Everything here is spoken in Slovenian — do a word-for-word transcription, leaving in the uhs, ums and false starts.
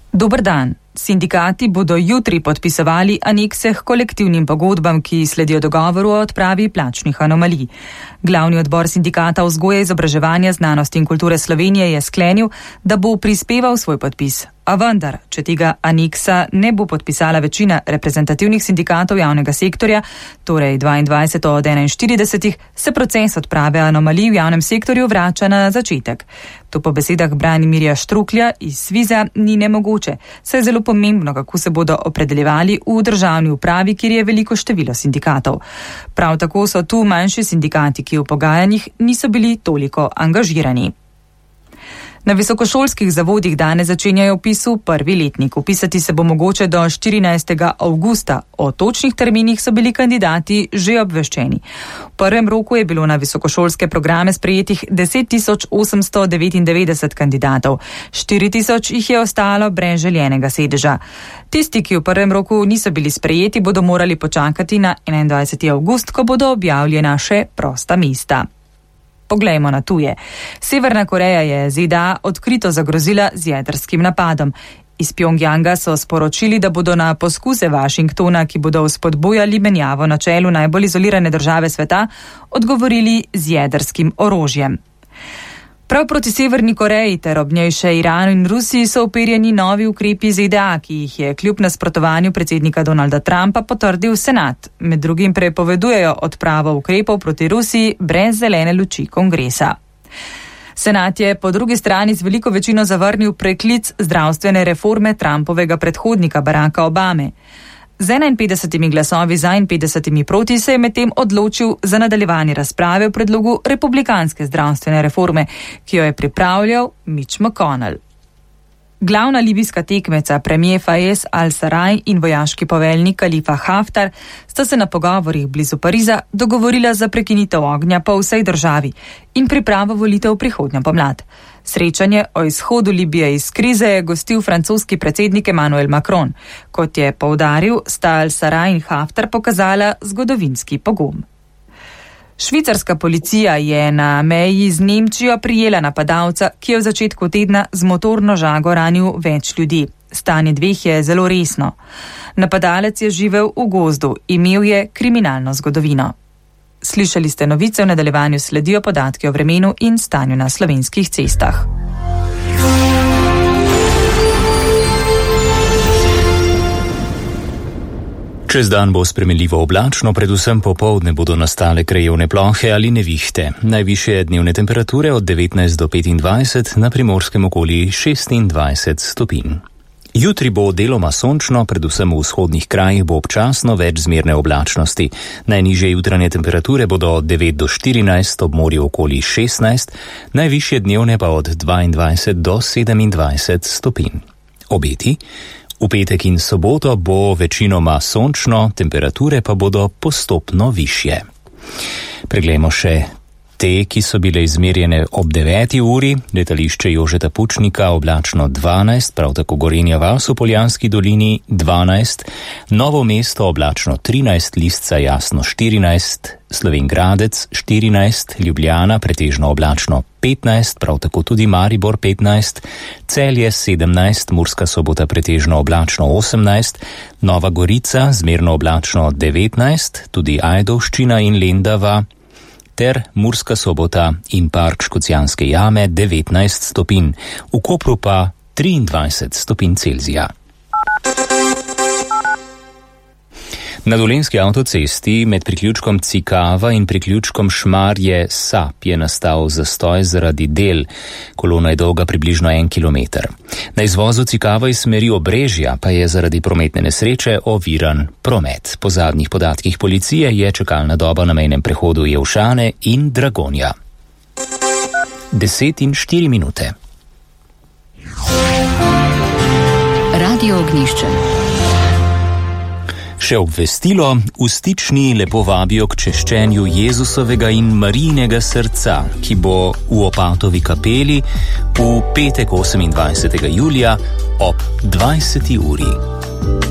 Dober dan. Sindikati bodo jutri podpisovali anekse k kolektivnim pogodbam, ki sledijo dogovoru o odpravi plačnih anomalij. Glavni odbor sindikata vzgoje, izobraževanja, znanosti in kulture Slovenije je sklenil, da bo prispeval svoj podpis. A vendar, če tega aneksa ne bo podpisala večina reprezentativnih sindikatov javnega sektorja, torej dvaindvajset od enainštiridesetih, se proces odprave anomalij v javnem sektorju vrača na začetek. To po besedah Branimirja Štruklja iz Sviza ni nemogoče, saj je zelo pomembno, kako se bodo opredeljevali v državni upravi, kjer je veliko število sindikatov. Prav tako so tu manjši sindikati, ki v pogajanjih niso bili toliko angažirani. Na visokošolskih zavodih danes začenjajo vpis v prvi letnik. Vpisati se bo mogoče do štirinajstega avgusta. O točnih terminih so bili kandidati že obveščeni. V prvem roku je bilo na visokošolske programe sprejetih deset tisoč osemsto devetindevetdeset kandidatov. štiri tisoč jih je ostalo brez željenega sedeža. Tisti, ki v prvem roku niso bili sprejeti, bodo morali počakati na enaindvajseti avgust, ko bodo objavljena še prosta mesta. Poglejmo na tuje. Severna Koreja je Z D A odkrito zagrozila z jedrskim napadom. Iz Pjongjanga so sporočili, da bodo na poskuse Washingtona, ki bodo vzpodbujali menjavo na čelu najbolj izolirane države sveta, odgovorili z jedrskim orožjem. Prav proti Severni Koreji ter ob njej še Iranu in Rusiji so uperjeni novi ukrepi Z D A, ki jih je kljub nasprotovanju predsednika Donalda Trumpa potrdil Senat. Med drugim prepovedujejo odpravo ukrepov proti Rusiji brez zelene luči kongresa. Senat je po drugi strani z veliko večino zavrnil preklic zdravstvene reforme Trumpovega predhodnika Baracka Obame. Z enainpetdesetimi glasovi za in petdesetimi proti se je medtem odločil za nadaljevanje razprave o predlogu republikanske zdravstvene reforme, ki jo je pripravljal Mitch McConnell. Glavna libijska tekmeca, premier Fayez al-Sarraj in vojaški poveljnik Khalifa Haftar sta se na pogovorih blizu Pariza dogovorila za prekinitev ognja po vsej državi in pripravo volitev prihodnjo pomlad. Srečanje o izhodu Libije iz krize je gostil francoski predsednik Emmanuel Macron. Kot je poudaril, sta al-Sarraj in Haftar pokazala zgodovinski pogum. Švicarska policija je na meji z Nemčijo prijela napadalca, ki je v začetku tedna z motorno žago ranil več ljudi. Stanje dveh je zelo resno. Napadalec je živel v gozdu, imel je kriminalno zgodovino. Slišali ste novice, v nadaljevanju sledijo podatki o vremenu in stanju na slovenskih cestah. Čez dan bo spremenljivo oblačno, predvsem popoldne bodo nastale krajevne plohe ali nevihte. Najvišje dnevne temperature od devetnajst do petindvajset, na Primorskem okoli šestindvajset stopinj. Jutri bo deloma sončno, predvsem v vzhodnih krajih bo občasno več zmerne oblačnosti. Najnižje jutranje temperature bodo od devet do štirinajst, ob morju okoli šestnajst, najvišje dnevne pa od dvaindvajset do sedemindvajset stopinj. Obeti? V petek in soboto bo večinoma sončno, temperature pa bodo postopno višje. Preglejmo še te, ki so bile izmerjene ob deveti uri. Letališče Jožeta Pučnika oblačno dvanajst, prav tako Gorenja vas v Poljanski dolini dvanajst, Novo mesto oblačno trinajst, Lisca jasno štirinajst, Slovenj Gradec štirinajst, Ljubljana pretežno oblačno petnajst, prav tako tudi Maribor petnajst, Celje sedemnajst, Murska Sobota pretežno oblačno osemnajst, Nova Gorica zmerno oblačno devetnajst, tudi Ajdovščina in Lendava ter Murska Sobota in park Škocjanske jame devetnajst stopinj, v Kopru pa triindvajset stopinj Celzija. Na Dolenjski avtocesti med priključkom Cikava in priključkom Šmarje Sap je nastal zastoj zaradi del. Kolona je dolga približno en kilometer. Na izvozu Cikava iz smeri Obrežja pa je zaradi prometne nesreče oviran promet. Po zadnjih podatkih policije je čakalna doba na mejnem prehodu Jevšane in Dragonja. Deset in štiri minute. Radio Ognjišče. Še obvestilo, v Stični lepo vabijo k češčenju Jezusovega in Marijinega srca, ki bo v Opatovi kapeli v petek osemindvajsetega julija ob dvajseti uri.